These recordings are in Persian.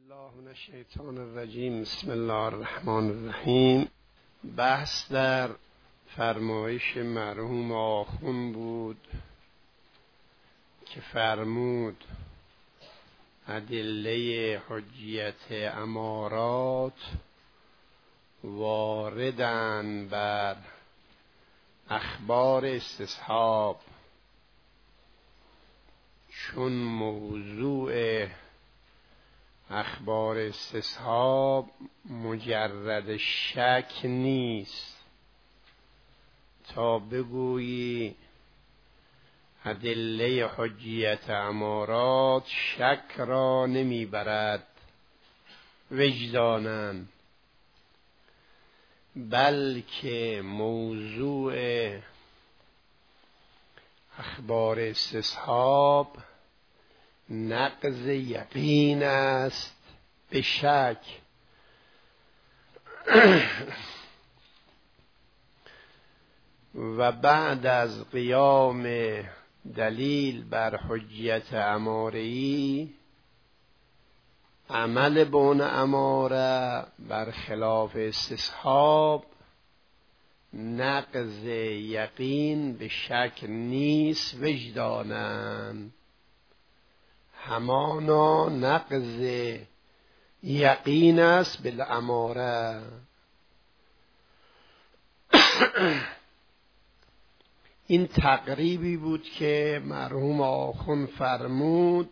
الله من الشیطان الرجیم. بسم الله الرحمن الرحیم. بحث در فرمایش مرحوم آخوند بود که فرمود ادله حجیت امارات واردن بر اخبار استصحاب، چون موضوع اخبار استصحاب مجرد شک نیست تا بگویی ادله حجیت امارات شک را نمیبرد وجداناً، بلکه موضوع اخبار استصحاب نقض یقین است به شک. و بعد از قیام دلیل بر حجیت اماره‌ای، عمل به اون اماره بر خلاف استصحاب نقض یقین به شک نیست وجداناً، همانا نقض یقین است بالاماره. این تقریبی بود که مرحوم آخوند فرمود.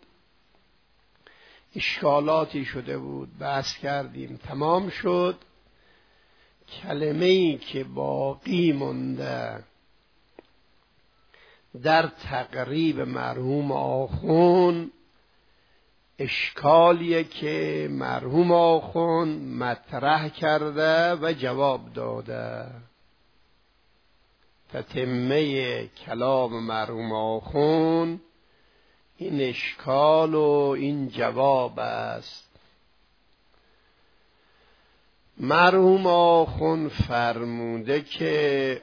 اشکالاتی شده بود، بحث کردیم، تمام شد. کلمه‌ای که باقی مونده در تقریب مرحوم آخوند اشکالیه که مرحوم آخوند مطرح کرده و جواب داده. تتمه کلام مرحوم آخوند این اشکال و این جواب است. مرحوم آخوند فرموده که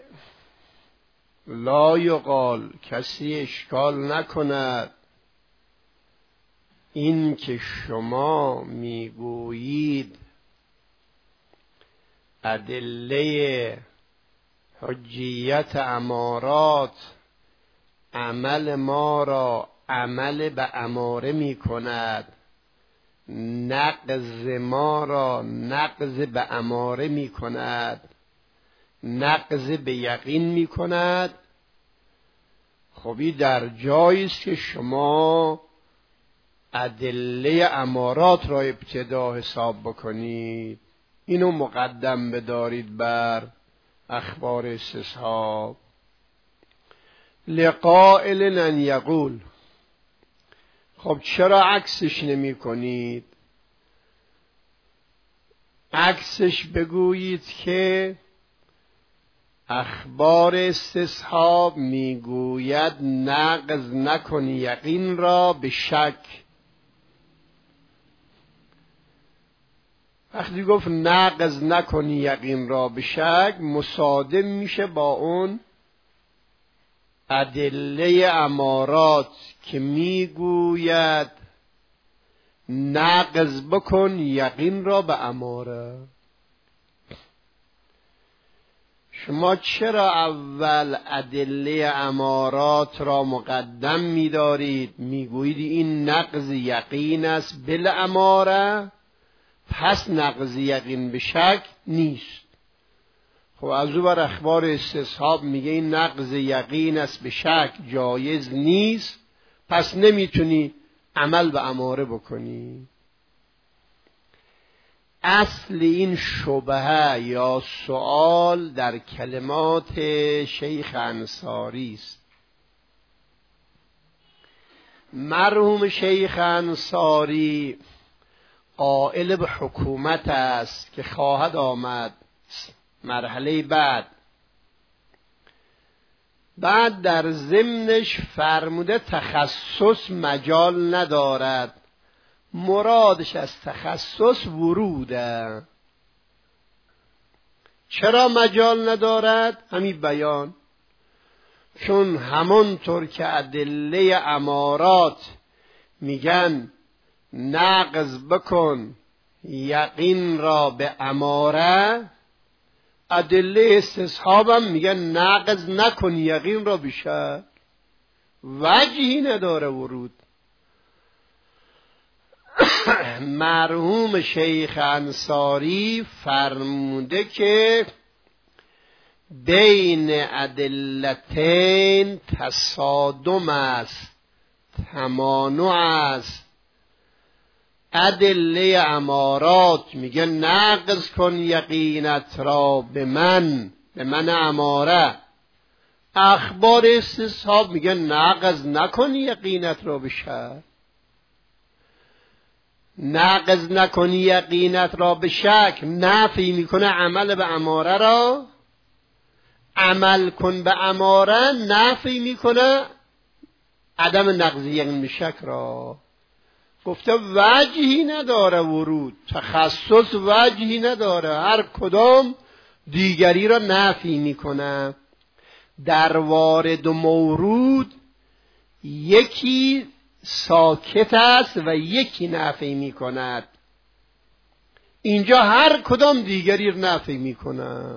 لا یقال، کسی اشکال نکند این که شما میگویید ادله حجیت امارات عمل ما را عمل به اماره می کند، نقض ما را نقض به اماره می کند، نقض به یقین می کند. خبی در جایی است که شما ادله امارات را ابتدا حساب بکنید، اینو مقدم بدارید بر اخبار استصحاب. لقائل ان یقول، خب چرا عکسش نمی کنید؟ عکسش بگویید که اخبار استصحاب میگوید نقض نکن یقین را به شک. وقتی گفت نقض نکن یقین را به شک، مصادم میشه با اون ادله امارات که میگوید نقض بکن یقین را به اماره. شما چرا اول ادله امارات را مقدم می‌دارید؟ میگویید این نقض یقین است بالاماره، پس نقض یقین به شک نیست. خب از او بر اخبار استصحاب میگه این نقض یقین است به شک جایز نیست، پس نمیتونی عمل به اماره بکنی. اصل این شبهه یا سوال در کلمات شیخ انصاری است. مرحوم شیخ انصاری قائل به حکومت است که خواهد آمد مرحله بعد در ضمنش فرموده تخصص مجال ندارد. مرادش از تخصص وروده. چرا مجال ندارد؟ همین بیان، چون همانطور که ادله امارات میگن نقض بکن یقین را به اماره، ادله استصحابم میگن نقض نکن یقین را به شک. وجهی نداره ورود. مرحوم شیخ انصاری فرموده که بین ادلتین تصادم است، تمانع است. ادله امارات میگه نقض کن یقینت را به من اماره. اخبار استصحاب میگه نقض نکن یقینت را به شک. نقض نکن یقینت را به شک نفی میکنه عمل به اماره را، عمل کن به اماره نفی میکنه عدم نقض یقین به شک را. گفته وجهی نداره ورود، تخصص وجهی نداره، هر کدام دیگری را نفی میکنه. در وارد و مورود یکی ساکت است و یکی نفی میکند، اینجا هر کدام دیگری را نفی میکنه.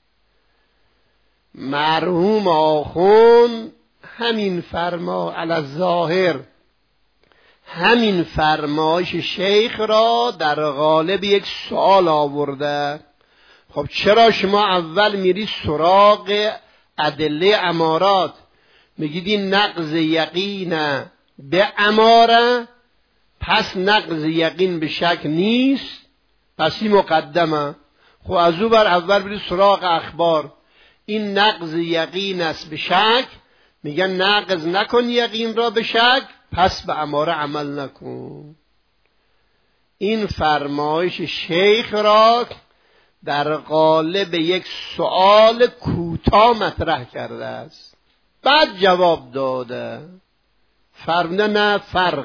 مرحوم آخوند همین فرما علی الظاهر، همین فرمایش شیخ را در قالب یک سوال آورده. خب چرا شما اول میری سراغ ادله امارات، میگید این نقض یقین به اماره، پس نقض یقین به شک نیست، پس این مقدمه. خب از او بر اول بری سراغ اخبار، این نقض یقین است به شک، میگن نقض نکن یقین را به شک، پس به اماره عمل نکن. این فرمایش شیخ را در قالب یک سؤال کوتاه مطرح کرده است، بعد جواب داده. فرموده نه،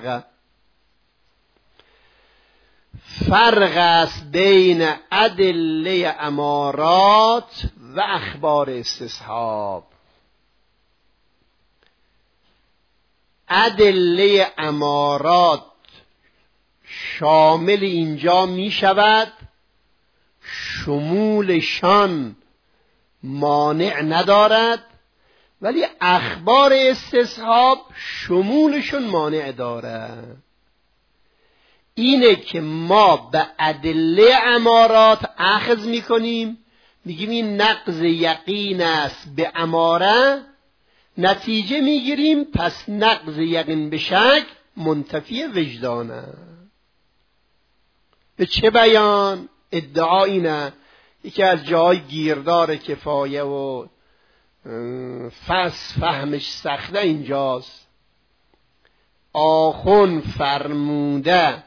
فرق است بین ادله امارات و اخبار استصحاب. ادله امارات شامل اینجا می شود، شمولشان مانع ندارد، ولی اخبار استصحاب شمولشون مانع دارد. اینه که ما به ادله امارات اخذ میکنیم، میگیم این نقض یقین است به اماره، نتیجه میگیریم پس نقض یقین به شک منتفی وجدانه. به چه بیان؟ ادعا اینه، یکی از جای گیردار کفایه و فهمش سخته اینجاست. آخوند فرموده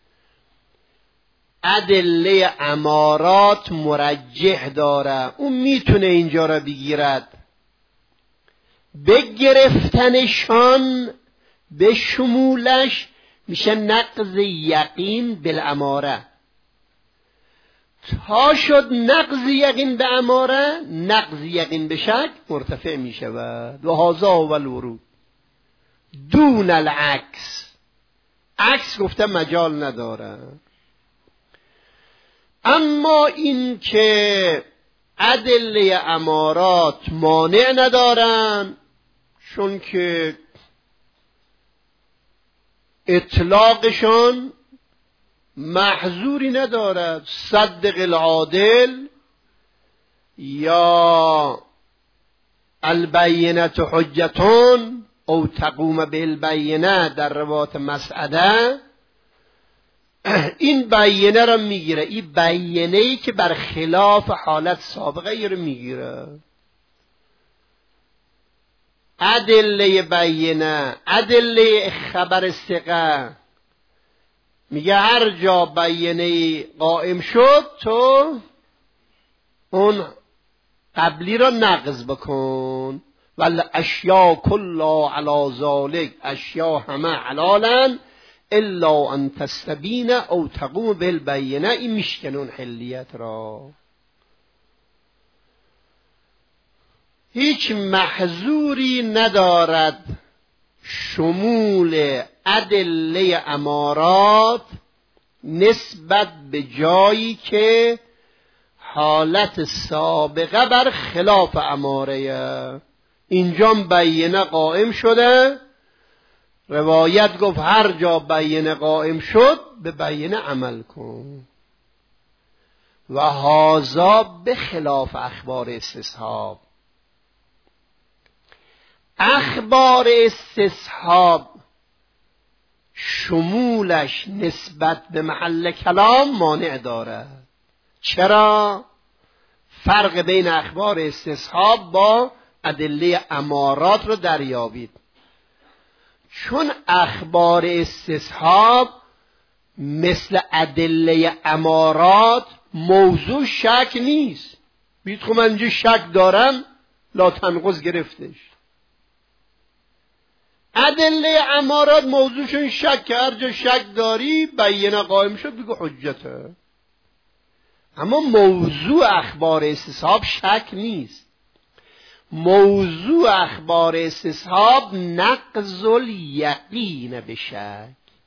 ادله امارات مرجح داره، اون میتونه اینجا را بگیرد. به گرفتنشان به شمولش میشه نقض یقین بالاماره. تا شد نقض یقین به اماره، نقض یقین به شک مرتفع می شود. و هذا هو الورود دون العکس. عکس گفته مجال نداره. اما این که ادله امارات مانع ندارن، چون که اطلاقشان محظوری ندارد. صدق العادل یا البینه حجتون او تقوم بالبینه در روایت مسعده، این بیینه را میگیره. این بیینه‌ای که بر خلاف حالت سابقه رو میگیره. ادله بیینه، ادله خبر ثقه، میگه هر جا بیینه قائم شد تو اون قبلی را نقض بکن. ولی اشیا کلا علی ذالک، اشیا همه حلالن الا ان تستبین او تقوم بالبینه. این میشکنون حلیت را. هیچ محظوری ندارد شمول ادله امارات نسبت به جایی که حالت سابقه بر خلاف اماره. اینجا بینه قائم شده، روایت گفت هر جا بینه قائم شد به بینه عمل کن. و هذا به خلاف اخبار استصحاب. اخبار استصحاب شمولش نسبت به محل کلام مانع دارد. چرا؟ فرق بین اخبار استصحاب با ادله امارات رو دریابید. چون اخبار استصحاب مثل ادله امارات موضوع شک نیست. بید خب من اینجا شک دارم، لا تنقض گرفتش. ادله امارات موضوعشون شک، هر جا شک داری بینه قائم شد بگو حجته. اما موضوع اخبار استصحاب شک نیست. موضوع اخبار استصحاب نقض الیقین به شک.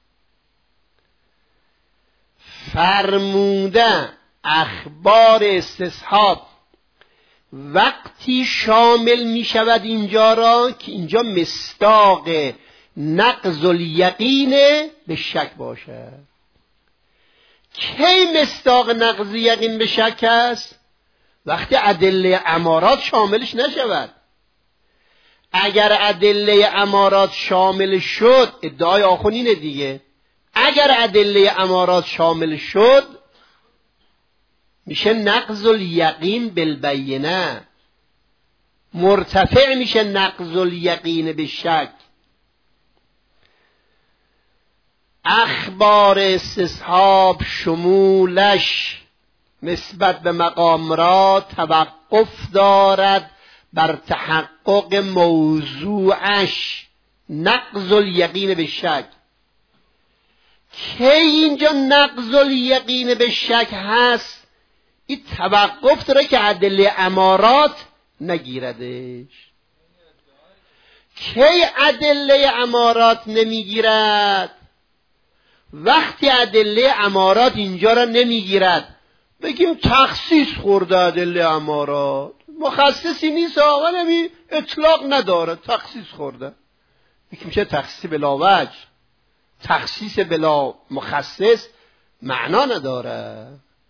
فرموده اخبار استصحاب وقتی شامل می شود اینجا را که اینجا مصداق نقض الیقین به شک باشد. کی مصداق نقض یقین به شک است؟ وقتی ادله امارات شاملش نشود. اگر ادله امارات شامل شد، ادعای آخون اینه دیگه، اگر ادله امارات شامل شد میشه نقض الیقین بالبینه، مرتفع میشه نقض الیقین به شک. اخبار استصحاب شمولش نسبت به مقام را توقف دارد بر تحقق موضوعش نقض الیقین به شک. که اینجا نقض الیقین به شک هست، این توقف داره که ادله امارات نگیردش. کی ادله امارات نمیگیرد؟ وقتی ادله امارات اینجا را نمیگیرد، بگیم تخصیص خورده ادله امارات، مخصصی نیست، آقا نمی اطلاق نداره، تخصیص خورده. بگیم چه تخصیص بلا وجه، تخصیص بلا مخصص معنا نداره.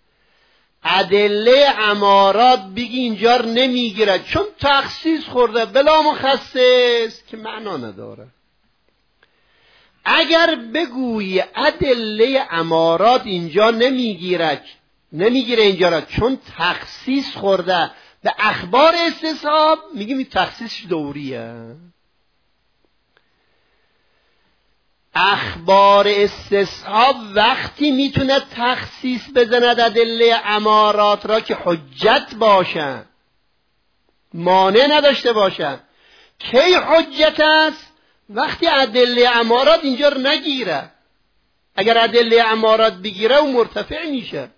ادله امارات بگی اینجا نمیگیرد چون تخصیص خورده بلا مخصص که معنا نداره. اگر بگویی ادله امارات اینجا نمیگیره اینجا را چون تخصیص خورده به اخبار استصحاب، میگیم این تخصیص دوریه. اخبار استصحاب وقتی میتونه تخصیص بزند ادله امارات را که حجت باشن، مانع نداشته باشن. کی حجت است؟ وقتی ادله امارات اینجا رو نگیره. اگر ادله امارات بگیره و مرتفع میشه.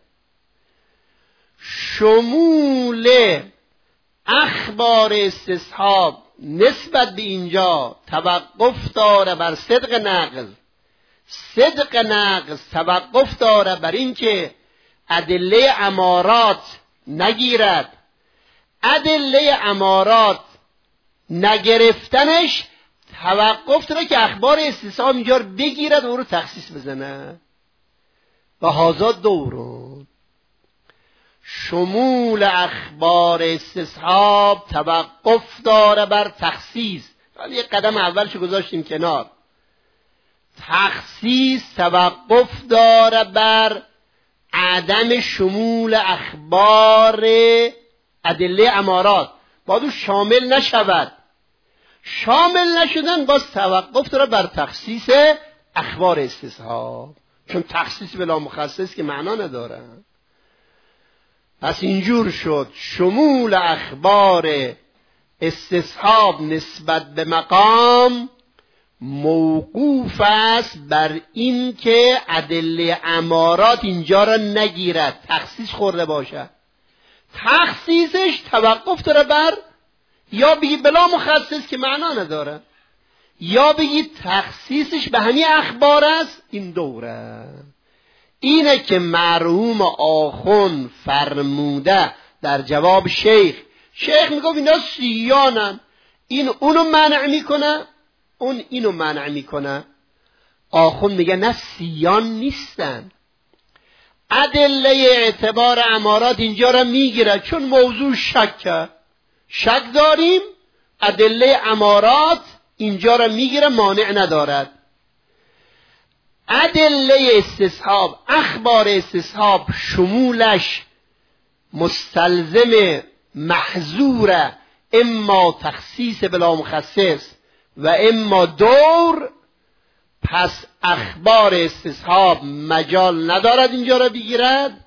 شمول اخبار استصحاب نسبت به اینجا توقف داره بر صدق نقض. صدق نقض توقف داره بر این که ادله امارات نگیرد. ادله امارات نگرفتنش توقف داره که اخبار استصحاب اینجا رو بگیرد و رو تخصیص بزنه. و هذا دورون شمول اخبار استصحاب توقف داره بر تخصیص. یک قدم اولش گذاشتیم کنار. تخصیص توقف داره بر عدم شمول اخبار ادله امارات، باید شامل نشود. شامل نشدن باز توقف داره بر تخصیص اخبار استصحاب، چون تخصیص بلا مخصص که معنا نداره. پس اینجور شد شمول اخبار استصحاب نسبت به مقام موقوف است بر این که ادله امارات اینجا را نگیرد، تخصیص خورده باشد. تخصیصش توقف داره بر یا بگی بلا مخصص که معنا نداره، یا بگی تخصیصش به همین اخبار است. این دوره اینه که مرحوم آخوند فرموده در جواب شیخ میگفت اینا سیانن، این اونو منع میکنه، اون اینو منع میکنه. آخوند میگه نه سیان نیستن، ادله اعتبار امارات اینجا را میگیره، چون موضوع شک داریم، ادله امارات اینجا را میگیره، مانع ندارد. ادله استصحاب، اخبار استصحاب شمولش مستلزم محظور، اما تخصیص بلا مخصص و اما دور، پس اخبار استصحاب مجال ندارد اینجا را بگیرد.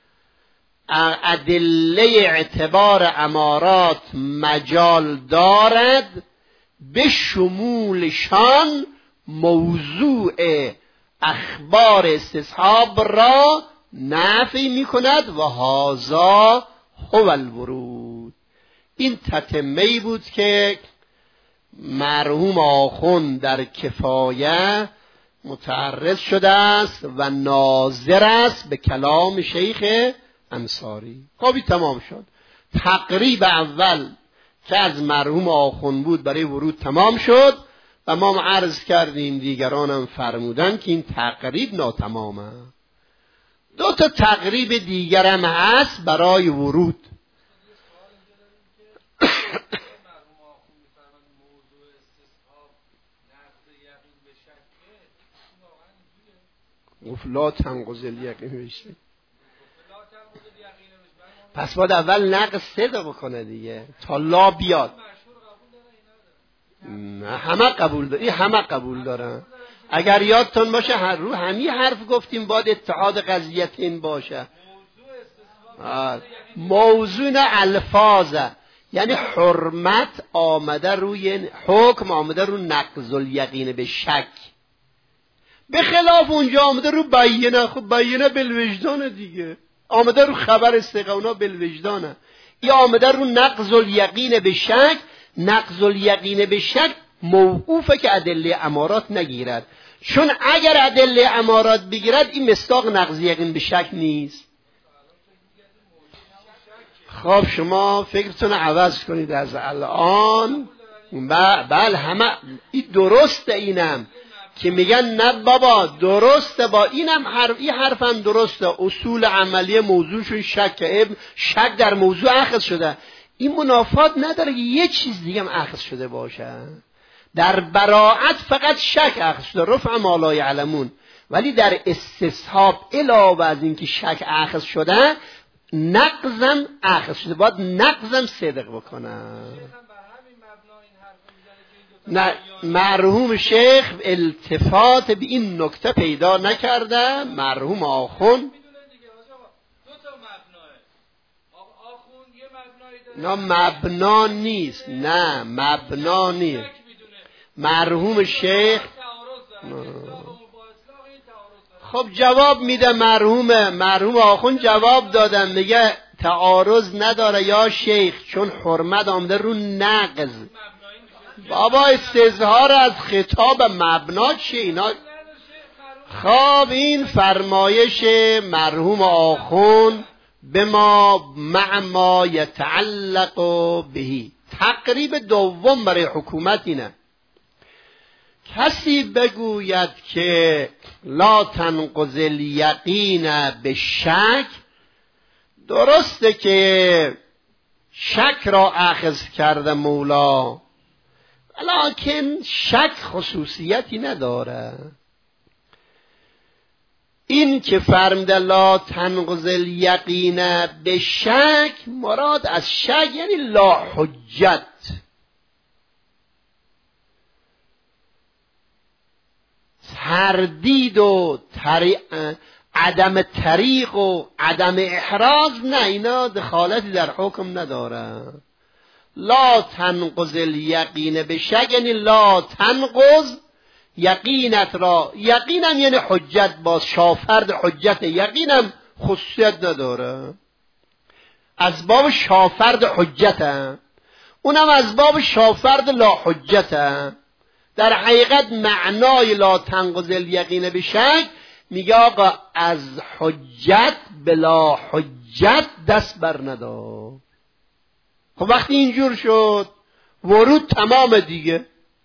ادله اعتبار امارات مجال دارد، به شمولشان موضوع اخبار استصحاب را نفی می کند و هذا هو الورود. این تتمه‌ای بود که مرحوم آخوند در کفایه متعرض شده است و ناظر است به کلام شیخ انصاری. خب تمام شد. تقریب اول که از مرحوم آخوند بود برای ورود تمام شد و ما عرض کردیم، دیگران هم فرمودن که این تقریب ناتمامه. 2 تا تقریب دیگر هم هست برای ورود. لا تنقض الیقین بشه، پس باید اول نقض صدق بکنه دیگه تا لا بیاد. نه همه قبول داره، این همه قبول دارن. اگر یادتون باشه رو همین حرف گفتیم باید اتحاد قضیتین باشه. موضوع الفاظه، یعنی حرمت آمده روی حکم، آمده رو نقض الیقین به شک، به خلاف اونجا آمده رو بیینه. خب بیینه بالوجدانه دیگه، آمده رو خبر استقامنا بالوجدانه. یا آمده رو نقض الیقین به شک. نقض الیقین به شک موقوفه که ادله امارات نگیرد، چون اگر ادله امارات بگیرد این مصداق نقض یقین به شک نیست. خب شما فکرتون عوض کنید از الان. بله همه این درسته، اینم که میگن نه بابا درسته، با اینم این حرفم درسته، اصول عملی موضوعشون شک در موضوع اخذ شده. این منافات نداره که یه چیز دیگه هم اخذ شده باشه. در براعت فقط شک اخذ شده، رفع ما لا یعلمون، ولی در استصحاب علاوه از این که شک اخذ شده نقضم اخذ شده، باید نقضم صدق بکنه. نه مرحوم شیخ التفات به این نکته پیدا نکرده. مرحوم آخوند نه مبنا نیست، نه مبنا نیست. مرحوم شیخ خب جواب میده، مرحوم آخوند جواب دادن، میگه تعارض نداره یا شیخ، چون حرمت آمده رو نقض. بابا استظهار از خطاب مبنا چیه اینا؟ خب این فرمایش مرحوم آخوند به ما یتعلق بهی. تقریب دوم برای حکومت اینه، کسی بگوید که لا تنقض الیقین به شک، درسته که شک را اخذ کرده مولا، لکن شک خصوصیتی نداره. این که فرموده لا تنقض الیقین به شک، مراد از شک یعنی لا حجت، تردید و عدم طریق و عدم احراز، نه اینا دخالتی در حکم نداره. لا تنقض الیقین به شک یعنی لا تنقض یقینت را، یقینم یعنی حجت، باز شافرد حجت، یقینم خصوصیت نداره، از باب شافرد حجت، اونم از باب شافرد لا حجت. در حقیقت معنای لا تنقض الیقین به شک میگه آقا از حجت بلا حجت دست بر ندار. خب وقتی اینجور شد ورود تمام دیگه.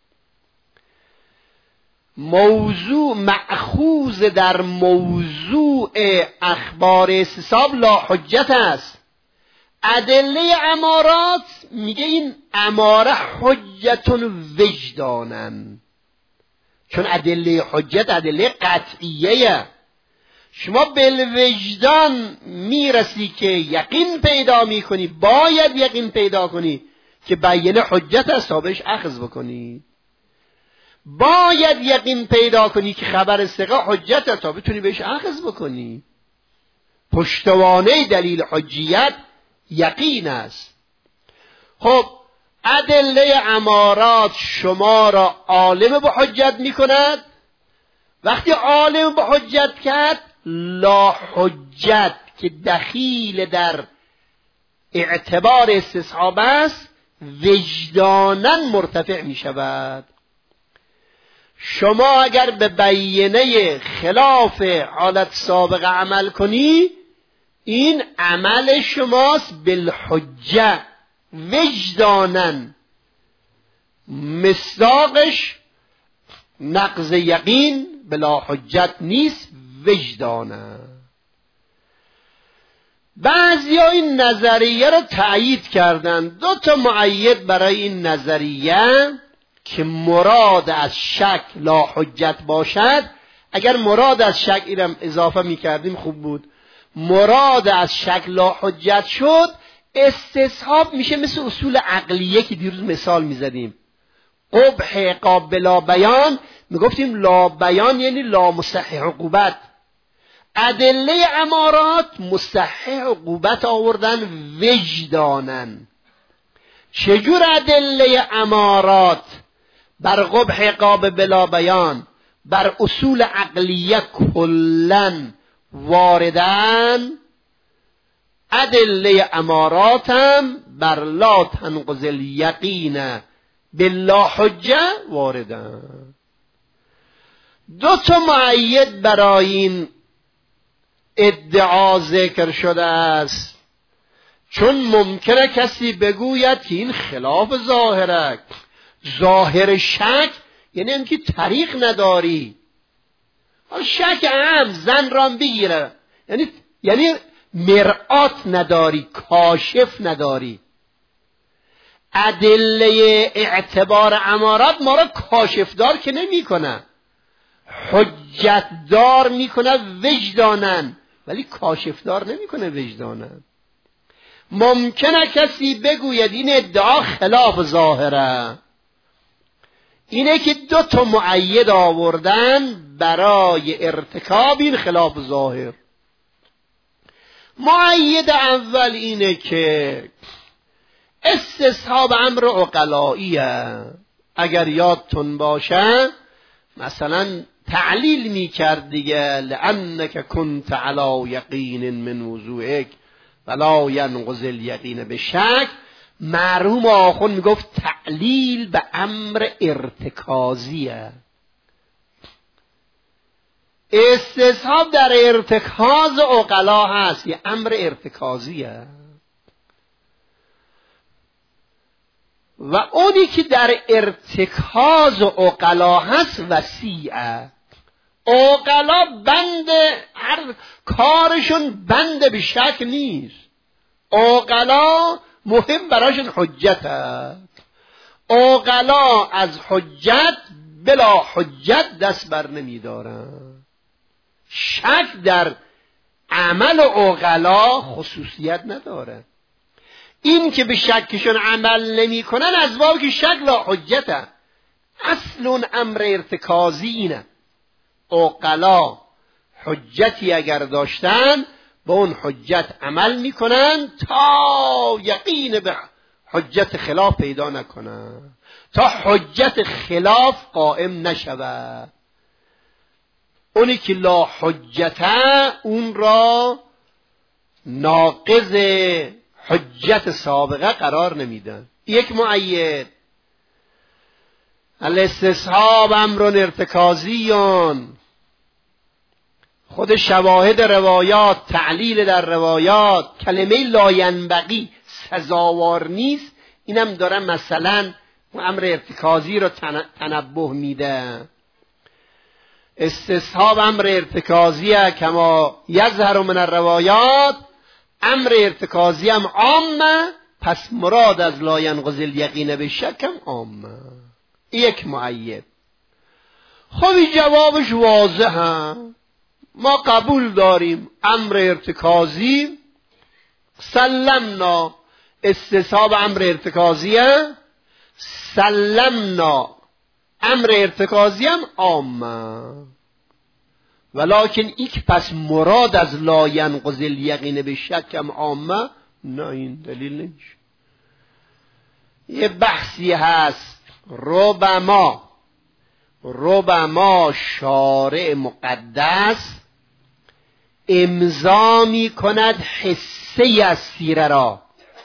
موضوع مأخوذ در موضوع اخبار استصحاب لا حجت است. ادله امارات میگه این اماره حجتون وجدانن، چون ادله حجت ادله قطعیه. شما بالوجدان میرسی که یقین پیدا میکنی، باید یقین پیدا کنی که بیان حجت است تا بهش اخذ بکنی. باید یقین پیدا کنی که خبر ثقه حجت است تا بتونی بهش اخذ بکنی. پشتوانه دلیل حجیت یقین است. خب ادله امارات شما را عالم به حجت میکند. وقتی عالم به حجت کرد، لا حجت که دخیل در اعتبار استصحاب است وجداناً مرتفع می شود. شما اگر به بیینه خلاف حالت سابقه عمل کنی، این عمل شماست بالحجه وجداناً. مصداقش نقض یقین بلا حجت نیست، وجدانه. بعضی ها این نظریه رو تأیید کردن. 2 مؤید برای این نظریه که مراد از شک لا حجت باشد. اگر مراد از شک اینم اضافه می کردیم خوب بود. مراد از شک لا حجت شد، استصحاب میشه مثل اصول عقلیه که دیروز مثال می زدیم. قبح قابل بیان میگفتیم لا بیان یعنی لا مصحح عقوبت. ادله امارات مصحح عقوبت آوردن وجدانن. چجور ادله امارات بر قبح قابل بیان بر اصول عقلیه کلن واردن، ادله امارات هم بر لا تنقض الیقین بالله حجه واردن. 2 مؤید برای این ادعا ذکر شده است. چون ممکنه کسی بگوید که این خلاف ظاهره. ظاهر شک یعنی اینکه طریق نداری. شک هم زن را بگیره، یعنی مرآت نداری، کاشف نداری. ادله اعتبار امارات ما را کاشفدار که نمی کنه، حجت دار می کنه وجدانن، ولی کاشفدار نمی کنه وجدانن. ممکنه کسی بگوید این ادعا خلاف ظاهره. اینه که 2 مؤید آوردن برای ارتکاب این خلاف ظاهر. مؤید اول اینه که استصحاب امر عقلائیه. اگر یادتون باشه مثلا تعلیل میکرد دیگه، لانک کنت علی یقین من وضوعک ولا ینقض الیقین بشک. مرحوم آخوند میگفت تعلیل به امر ارتکازیه. استصحاب در ارتکاز عقلا هست، یه امر ارتکازیه. و اونی که در ارتکاز عقلا هست وسیعه. عقلا بند هر کارشون بند به شک نیست. عقلا مهم براشون حجت هست. عقلا از حجت بلا حجت دست بر نمی دارن. شک در عمل عقلا خصوصیت نداره. این که به شکشون عمل نمی کنن از باب که شک لا حجته. اصل اون امر ارتکازی اینه. عقلا حجتی اگر داشتن با اون حجت عمل میکنن تا یقین به حجت خلاف پیدا نکنن، تا حجت خلاف قائم نشود. اونی که لا حجته اون را ناقض حجت سابقه قرار نمیدن. 1 مؤید الاستصحاب امر ارتکازیون خود شواهد روایات، تعلیل در روایات، کلمه لاینبغی سزاوار نیست، اینم داره مثلا امر ارتکازی رو تنبه میده. استصحاب امر ارتکازیه کما یظهر من الروایات، امر ارتکازی هم عامه، پس مراد از لا ینقضی الیقین بالشک هم عامه. یک مؤید. خب جوابش واضحه، ما قبول داریم امر ارتکازی سلمنا، استصحاب امر ارتکازیه، سلمنا امر ارتکازی هم عامه. ولکن ایک پس مراد از لا ینقضی الیقین بالشک هم عامه، نه این دلیل نمیشه. یه بحثی هست، ربما شارع مقدس امضا می کند حصه از سیره را،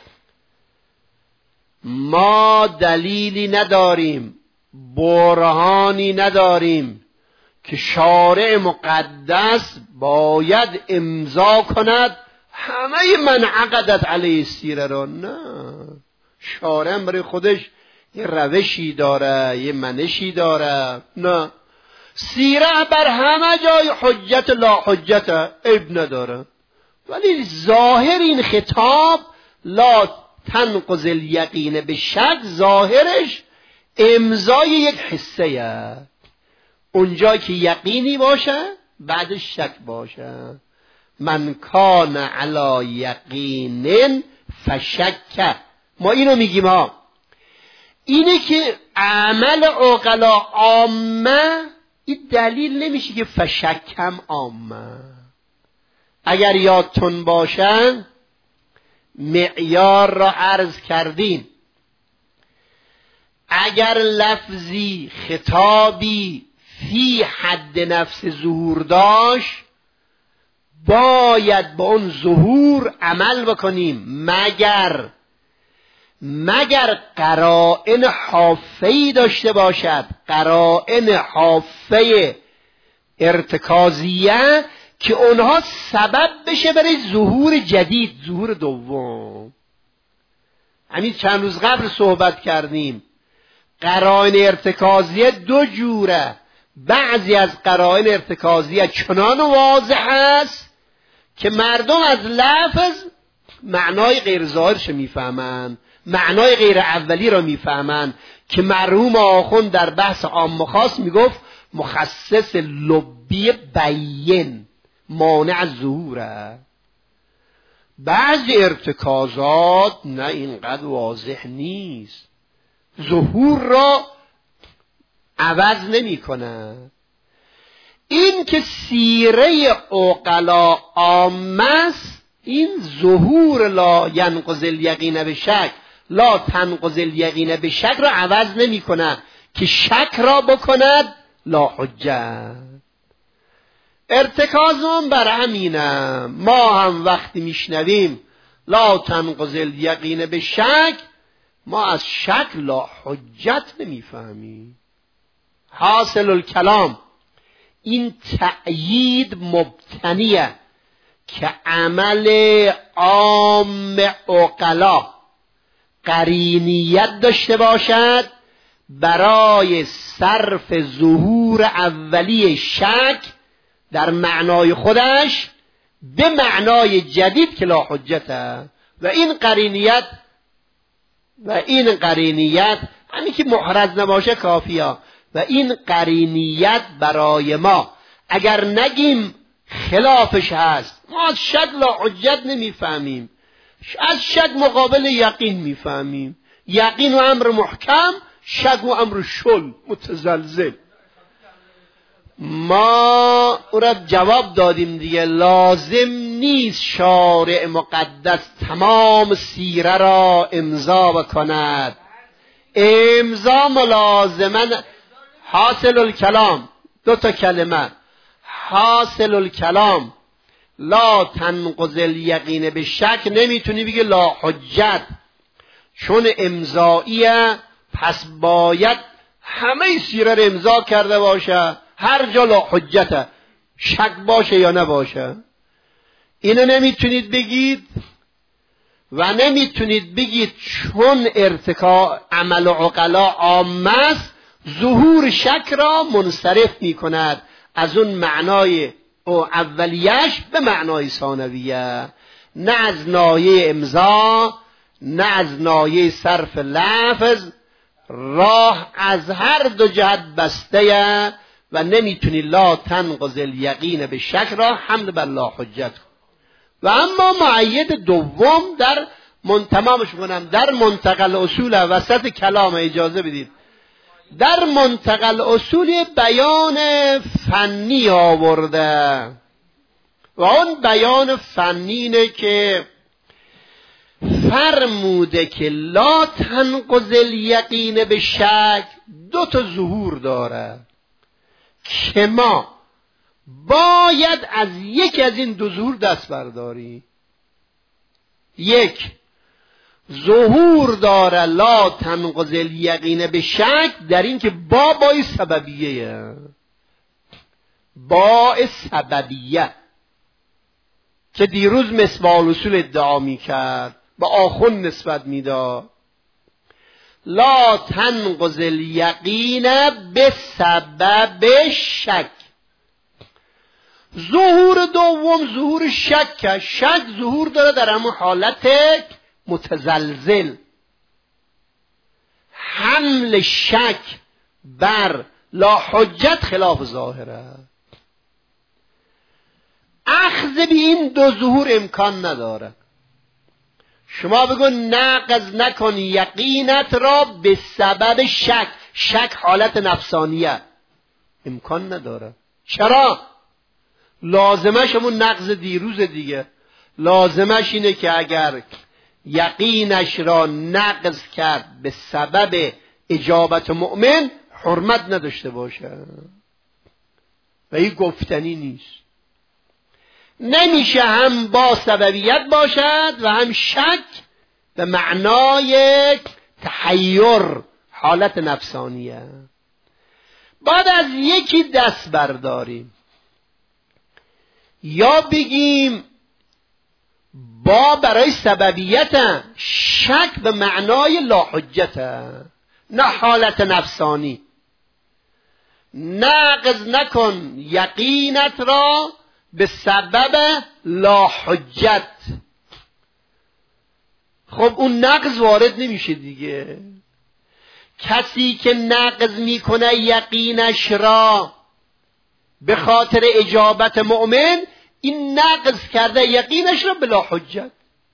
ما دلیلی نداریم، برهانی نداریم که شارع مقدس باید امضا کند همه من عقدت علیه سیره را. نه، شارع برای خودش یه روشی داره، یه منشی داره. نه، سیره بر همه جای حجت لا حجت، عیب نداره. ولی ظاهر این خطاب لا تنقض الیقین بالشک، ظاهرش امضای یک حصه، اونجا که یقینی باشه بعدش شک باشه. من کان علی یقین فشک، ما اینو میگیم ها. اینه که عمل عقلا عامه، این دلیل نمیشه که فشکم عامه. اگر یادتون باشه معیار را عرض کردیم، اگر لفظی خطابی فی حد نفس ظهور داشت باید با اون ظهور عمل بکنیم، مگر قرائن حافه‌ای داشته باشد، قرائن حافه ارتکازیه که اونها سبب بشه برای ظهور جدید، ظهور دوم. همین چند روز قبل صحبت کردیم، قرائن ارتکازیه دو جوره. بعضی از قرائن ارتکازیه چنان واضح است که مردم از لفظ معنای غیر ظاهرش میفهمند، معنای غیر اولی را میفهمند، که مرحوم آخوند در بحث عام و خاص میگفت مخصص لبی بین مانع ظهوره. بعضی ارتکازات نه اینقدر واضح نیست، ظهور را عوض نمی کنه. این که سیره عقلا عامه است، این ظهور لا ینقضی الیقین بالشک، لا تنقضی الیقین بالشک را عوض نمی کنه که شک را بکند لا حجت. ارتکازم بر همینه. ما هم وقتی میشنویم لا تنقضی الیقین بالشک، ما از شک لا حجت نمیفهمیم. حاصل الکلام این تأیید مبتنیه که عمل عام عقلا قرینیت داشته باشد برای صرف ظهور اولی شک در معنای خودش به معنای جدید که لا حجته. و این قرینیت همین که محرز نباشه کافیه. و این قرینیت برای ما اگر نگیم خلافش هست، ما از شک لا حجت نمیفهمیم، از شک مقابل یقین میفهمیم. یقین و امر محکم، شک و امر شل متزلزل. ما او را جواب دادیم دیگه. لازم نیست شارع مقدس تمام سیره را امضا بکند. امضا ملازمن حاصل الکلام، دو تا کلمه، حاصل الکلام لا تنقضی الیقین بالشک، نمیتونی بگی لا حجت، چون امضاییه. پس باید همه سیره را امضا کرده باشه، هر جا لا حجته. شک باشه یا نباشه؟ اینو نمیتونید بگید و نمیتونید بگید چون ارتکاء عمل و عقلا عامه است ظهور شک را منصرف میکند از اون معنای او اولیش به معنای ثانویه، نه از ناحیه امضا، نه از ناحیه صرف لفظ. راه از هر دو جهت بسته و نمیتونی لا تنقض الیقین به شک را حمل بر لا حجت کن. و اما مؤید دوم در تمامش کنم در منتقل اصول وسط کلام اجازه بدید، در منتقل اصول بیان فنی آورده و اون بیان فنی اینه که فرموده که لا تنقض الیقین به شک دو تا ظهور داره که ما باید از یکی از این دو ظهور دست برداری. یک، ظهور داره لا تنقض الیقین به شک در این که بای سببیه، با سببیه که دیروز مصباح الاصول ادعا میکرد با آخون نسبت میداد. لا تنقض الیقین به سبب شک. ظهور دوم ظهور شک. شک ظهور داره در همون حالت متزلزل. حمل شک بر لا حجت خلاف ظاهره. اخذ به این دو ظهور امکان نداره. شما بگو نقض نکن یقینت را به سبب شک. شک حالت نفسانیه، امکان نداره. چرا؟ لازمش همون نقض دیروز دیگه. لازمش اینه که اگر یقینش را نقض کرد به سبب اجابت مؤمن حرمت نداشته باشه و این گفتنی نیست. نمیشه هم با سببیت باشد و هم شک به معنای تحیر حالت نفسانیه. بعد از یکی دست برداریم، یا بگیم با برای سببیت، شک به معنای لا حجت، نه حالت نفسانی. نقض نکن یقینت را به سبب لا حجت. خب اون نقض وارد نمیشه دیگه. کسی که نقض میکنه یقینش را به خاطر اجابت مؤمن، این نقض کرده یقینش را به لا حجت.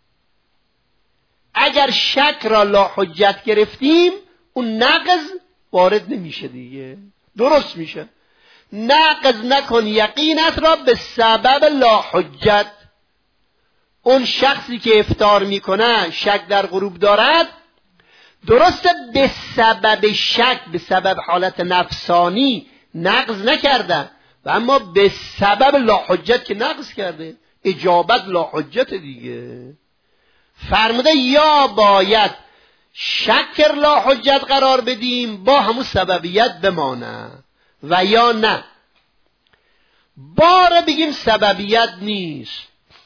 اگر شک را لا حجت گرفتیم اون نقض وارد نمیشه دیگه، درست میشه. نقض نکن یقینت را به سبب لا حجت. اون شخصی که افطار میکنه شک در غروب دارد، درسته به سبب شک، به سبب حالت نفسانی نقض نکرده و اما به سبب لا حجت که نقض کرده. اجابت لا حجت دیگه. فرموده یا باید شک لا حجت قرار بدیم با همون سببیت بمانه و یا نه باره بگیم سببیت نیست.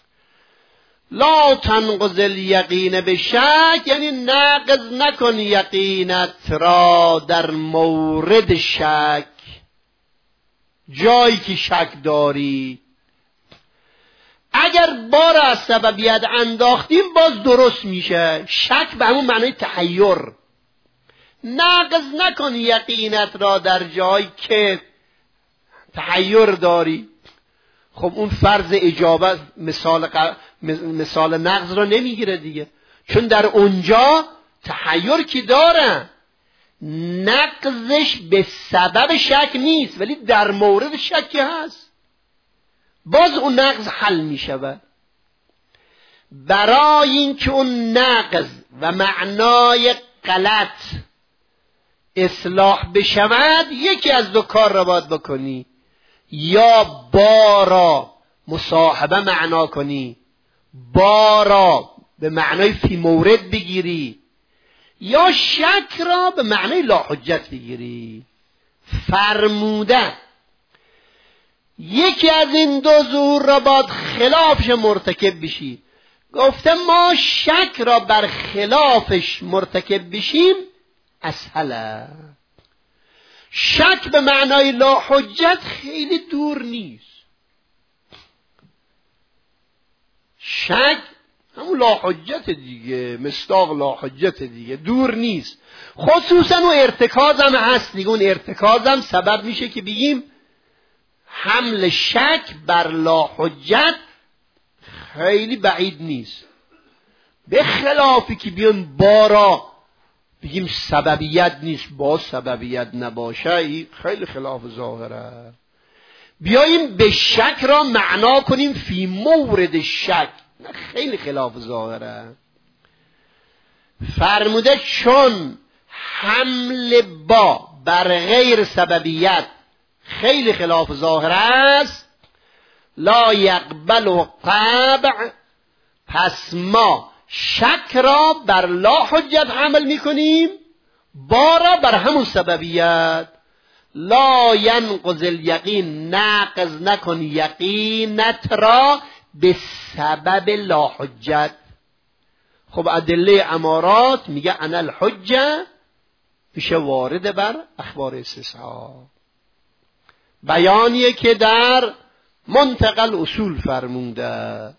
لا تنقض الیقین به شک یعنی نقض نکن یقینت را در مورد شک، جایی که شک داری. اگر بار از سببیت انداختیم باز درست میشه. شک به همون معنی تحیر. نقض نکن یقینت را در جایی که تحیر داری. خب اون فرض اجابت مثال نقض را نمیگیره دیگه، چون در اونجا تحیر که داره، نقضش به سبب شک نیست ولی در مورد شک هست، باز اون نقض حل می شود. برای اینکه اون نقض و معنای غلط اصلاح بشود یکی از دو کار را باید بکنی. یا با را مصاحبه معنا کنی، با را به معنای فی مورد بگیری، یا شک را به معنای لا حجت بگیری. فرموده یکی از این دو ظهور را باید خلافش مرتکب بشی. گفته ما شک را بر خلافش مرتکب بشیم اسهله. شک به معنای لا حجت خیلی دور نیست. شک همون لا حجت دیگه، مصداق لا حجت دیگه، دور نیست. خصوصا اون ارتکاز هم هست دیگه. اون ارتکاز هم سبب میشه که بگیم حمل شک بر لا حجت خیلی بعید نیست. به خلافی که بیان بارا بگیم سببیت نیست، با سببیت نباشه، این خیلی خلاف ظاهره. بیاییم به شک را معنا کنیم فی مورد شک، خیلی خلاف ظاهره. فرموده چون حمل با بر غیر سببیت خیلی خلاف ظاهر است، لا یقبل طبع، پس ما شک را بر لا حجت عمل میکنیم، با را بر همون سببیت. لا ینقض الیقین، ناقض نکن یقینت را به سبب لا حجت. خب ادله امارات میگه انا الحجه، میشه وارد بر اخبار استثناء. بیانیه که در منتقل اصول فرمونده.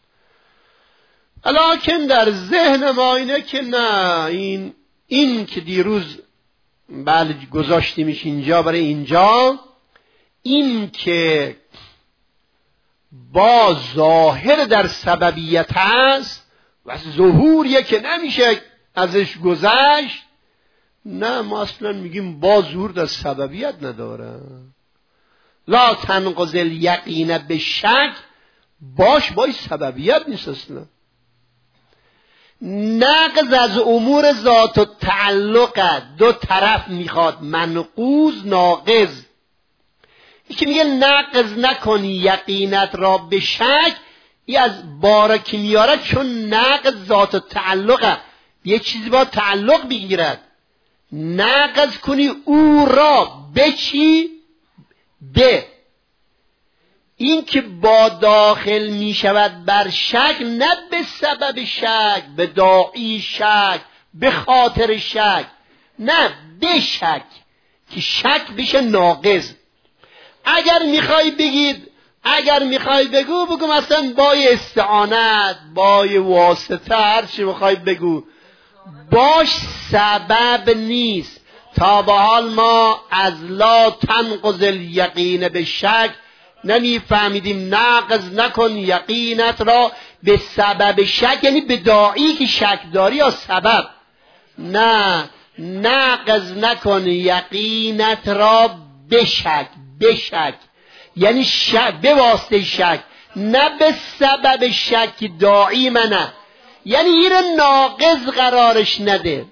لکن در ذهن ما اینه که نه، این که دیروز بله گذاشتیمش اینجا برای اینجا، این که با ظاهر در سببیت هست و ظهوریه که نمیشه ازش گذشت، نه ما اصلا میگیم با ظهور در سببیت نداره. لا تنقض الیقین به شک، باش سببیت نیست اصلا. نقض از امور ذات و تعلق دو طرف میخواد، منقوض ناقض. یکی میگه نقض نکنی یقینت را به شک، این از بارکی میاره چون نقض ذات و تعلقه، یه چیزی با تعلق بگیرد. نقض کنی او را به چی؟ به این که با داخل می شود بر شک، نه به سبب شک، به داعی شک، به خاطر شک، نه به شک که شک بشه ناقض. اگر میخوای بگو مثلا با استعانت، با واسطه، هر چی میخوای بگو، باش سبب نیست. تا به حال ما از لا تنقض الیقین به شک نمیفهمیدیم نقض نکن یقینت را به سبب شک، یعنی به داعی که شک داری یا سبب. نه، نقض نکن یقینت را به شک یعنی شک به واسطه شک، نه به سبب شک داعی منه، یعنی این ناقض قرارش نده.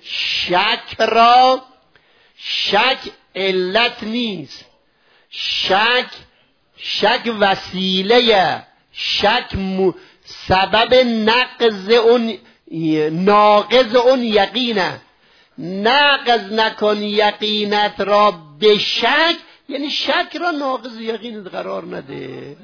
شک علت نیست، شک وسیله، سبب ناقض اون یقینه. نقض نکن یقینت را به شک، یعنی شک را ناقض یقینت قرار نده.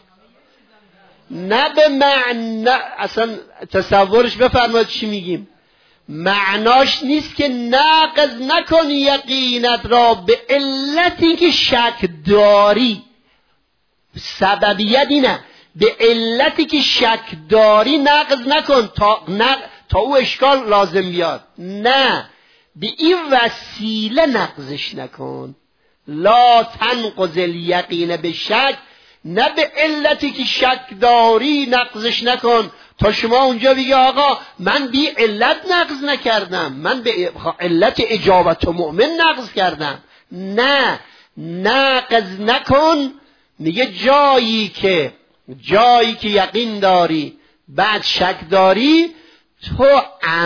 نه به معنی، اصلا تصورش بفرمایید چی میگیم. معناش نیست که نقض نکن یقینت را به علتی که شک داری. سببیت اینه، به علتی که شک داری نقض نکن تا او اشکال لازم بیاد. نه، به این وسیله نقضش نکن. لا تنقض الیقین به شک، نه به علتی که شک داری نقضش نکن تا شما اونجا بگی آقا من بی علت نقض نکردم، من به علت اجابت مؤمن نقض کردم. نه، نقض نکن. میگه جایی که یقین داری بعد شک داری، تو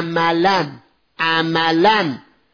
عملا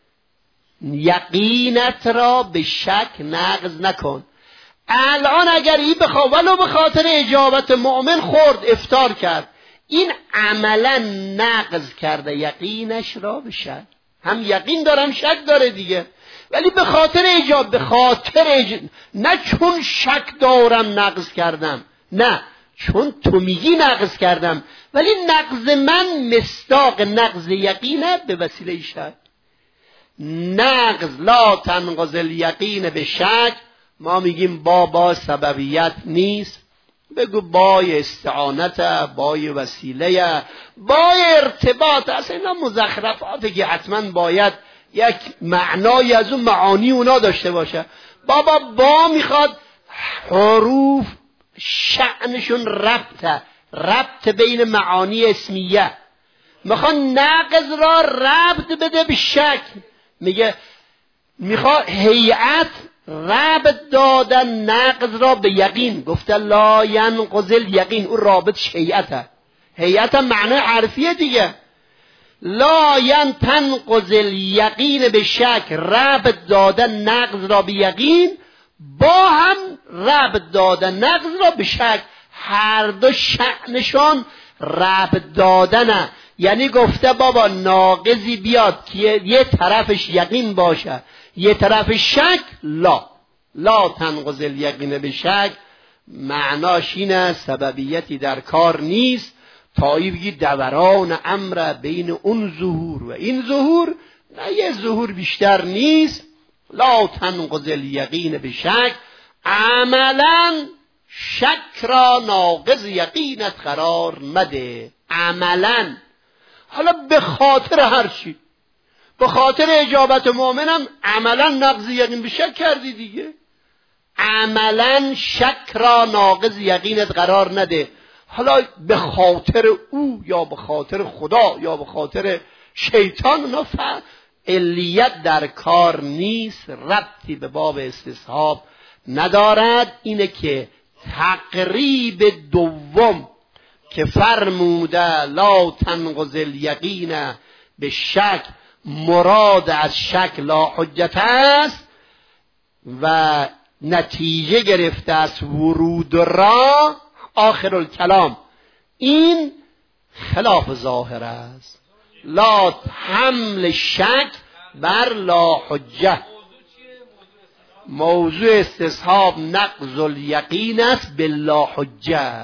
یقینت را به شک نقض نکن. الان اگر این ولو به خاطر اجابت مؤمن خورد، افطار کرد، این عملا نقض کرده یقینش را به شک. هم یقین دارم شک داره دیگه. ولی به خاطر ایجاب، نه چون شک دارم نقض کردم، نه چون تو میگی نقض کردم، ولی نقض من مصداق نقض یقینه به وسیله شک. نقض لا تنقض الیقین به شک. ما میگیم با سببیت نیست، بگو بای استعانت، بای وسیله، بای ارتباط. اصلا اینا مزخرفاته که حتما باید یک معنای از اون معانی اونا داشته باشه. بابا با میخواد حروف شأنشون ربط بین معانی اسمیه، میخواد نقض را ربط بده به شک. میخواد هیئت ربط دادن نقض را به یقین. گفته لا ینقض الیقین، اون رابط هیئته. هیئت معنی حرفیه دیگه. لا تنقض الیقین به شک، ربط دادن نقض را به یقین با هم ربط دادن نقض را به شک. هر دو شأنشان ربط دادنه. یعنی گفته بابا ناقضی بیاد که یه طرفش یقین باشه یه طرفش شک، لا تنقض الیقین به شک. معناش اینه سببیتی در کار نیست. تایی بگی دوران امر بین اون ظهور و این ظهور، نه یه ظهور بیشتر نیست. لا تنقض الیقین به شک، عملا شک را ناقض یقینت قرار مده. عملا، حالا به خاطر هر چی، به خاطر اجابت مؤمنم عملا نقض یقین به شک کردی دیگه. عملا شک را ناقض یقینت قرار نده. حالا به خاطر او یا به خاطر خدا یا به خاطر شیطان، اونا علیت در کار نیست، ربطی به باب استصحاب ندارد. اینه که تقریب دوم که فرموده لا تنقض الیقین به شک، مراد از شک لا حجت است و نتیجه گرفته است ورود را آخر الکلام. این خلاف ظاهر است. لا حمل شک بر لا حجه. موضوع استصحاب نقض الیقین است باللا حجه.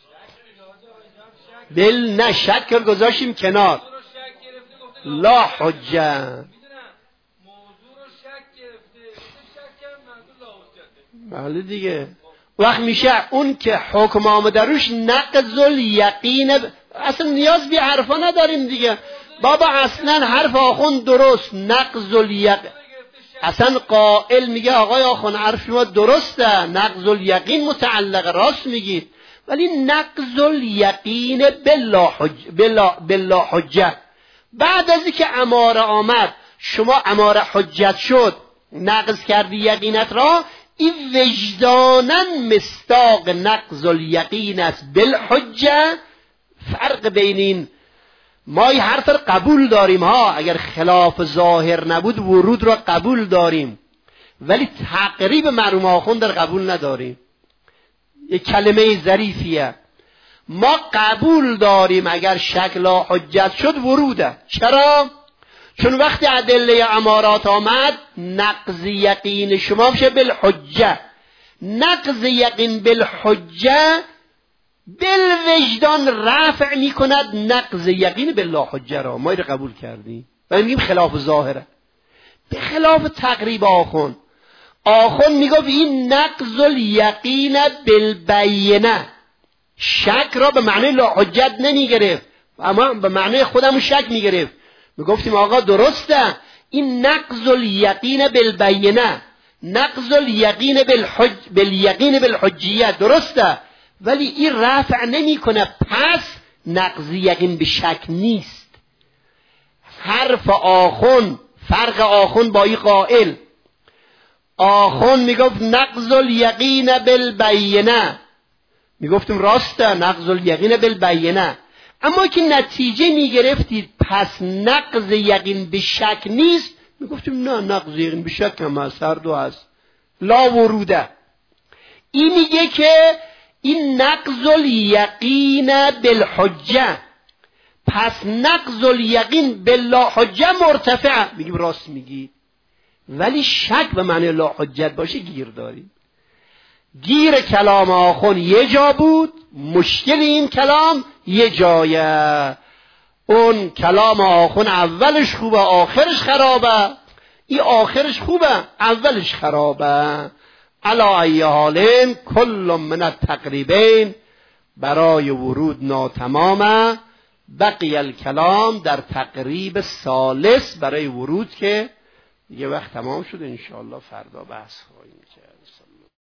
نه شک گذاشیم کنار، لا حجه. بله دیگه. وقت میشه اون که حکم آمده روش نقض الیقین، اصلا نیاز به حرفا نداریم دیگه. بابا اصلا حرف آخوند درست، نقض الیقین. اصلا قائل میگه آقای آخوند حرف ما درسته، نقض الیقین متعلق، راست میگید، ولی نقض الیقین باللا حجه. بعد از اینکه اماره آمد، شما اماره حجت شد، نقض کردی یقینت را، این وجداناً مصداق نقض الیقین است بالحجه. فرق بین این، ما این حرف را قبول داریم ها، اگر خلاف ظاهر نبود ورود را قبول داریم، ولی تقریب مرحوم آخوند را قبول نداریم. یک کلمه ظریفیه. ما قبول داریم اگر شک لا حجت شد وروده. چرا؟ چون وقتی ادله امارات آمد نقض یقین شما میشه بالحجه. نقض یقین بالحجه بالوجدان رفع میکند نقض یقین باللا حجه را. ما اینو قبول کردیم و میگیم خلاف ظاهره، به خلاف تقریب آخوند. آخوند میگفت این نقض الیقین بالبینه، شک را به معنی لا حجت نمیگرفت، اما به معنی خودمون شک میگرفت. میگفتیم آقا درسته، این نقض الیقین بالبینه، نقض الیقین بالیقین بالحجیه درسته، ولی این رفع نمیکنه، پس نقض یقین به شک نیست. حرف آخوند، فرق آخوند با این قائل. آخوند میگفت نقض الیقین بالبینه، میگفتیم راسته نقض الیقین بالبینه، اما که نتیجه میگرفتید پس نقض یقین به شک نیست، میگفتیم نه نقض یقین به شک هم هست، هر دو هست، لا وروده. این میگه که این نقض الیقین بالحجه، پس نقض الیقین باللا حجه مرتفع. میگیم راست میگی، ولی شک به معنی لا حجت باشه گیر داریم. گیر کلام آخوند یه جا بود، مشکل این کلام یه جایه. اون کلام آخوند اولش خوبه آخرش خرابه، این آخرش خوبه اولش خرابه. علا ای حالین کل من التقریبین، برای ورود ناتمامه. بقی الکلام در تقریب ثالث برای ورود که یه وقت تمام شد. انشاءالله فردا بحث خواهیم کرد.